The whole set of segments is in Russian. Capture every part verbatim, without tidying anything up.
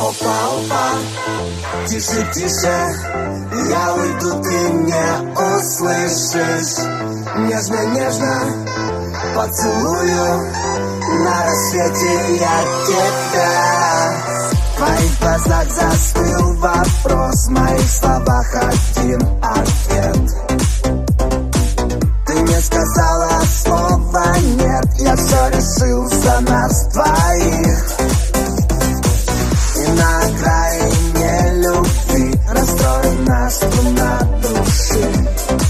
Опа-опа, тише-тише, я уйду, ты не услышишь. Нежно-нежно поцелую, на рассвете я тебя. В твоих глазах застыл вопрос, в моих словах один ответ. Ты мне сказала слова нет, я все решил за нас двоих. И на окраине любви расстроена струна души.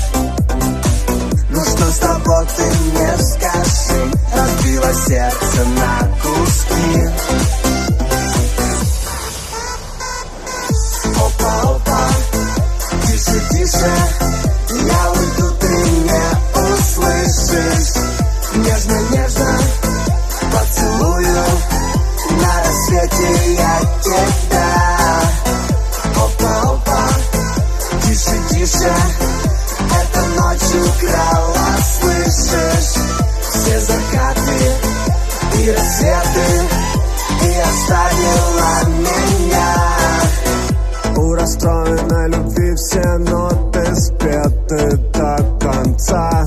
Ну что с тобой, ты мне скажи, разбила сердце на куски. Опа-опа, тише-тише, я уйду, ты не услышишь. Нежно-нежно поцелую, на рассвете я тебя. Опа-опа, тише-тише, эта ночь украла, слышишь? Все закаты и рассветы, и оставила меня. У расстроенной любви все ноты спеты до конца.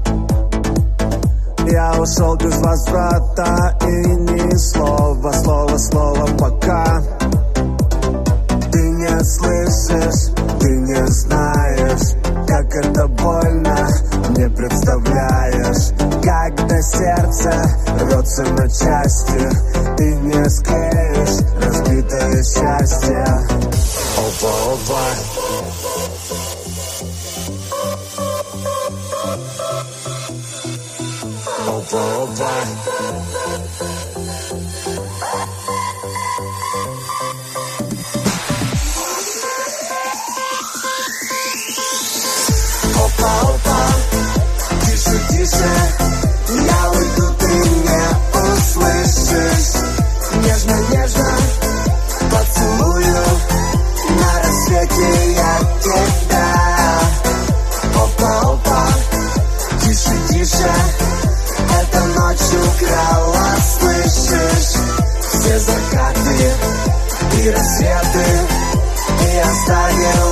Я ушел без возврата и ни слова, слово, слово пока. Ты не слышишь, ты не знаешь, как это больно, не представляешь. Когда сердце рвется на части, ты не склеишь разбитое счастье. Опа-опа, опа-опа. Опа-опа, тише-тише, я уйду, ты не услышишь. Нежно-нежно поцелую, на рассвете я тебя. Опа-опа, тише-тише, эта ночь украла, слышишь? Все закаты и рассветы, и оставил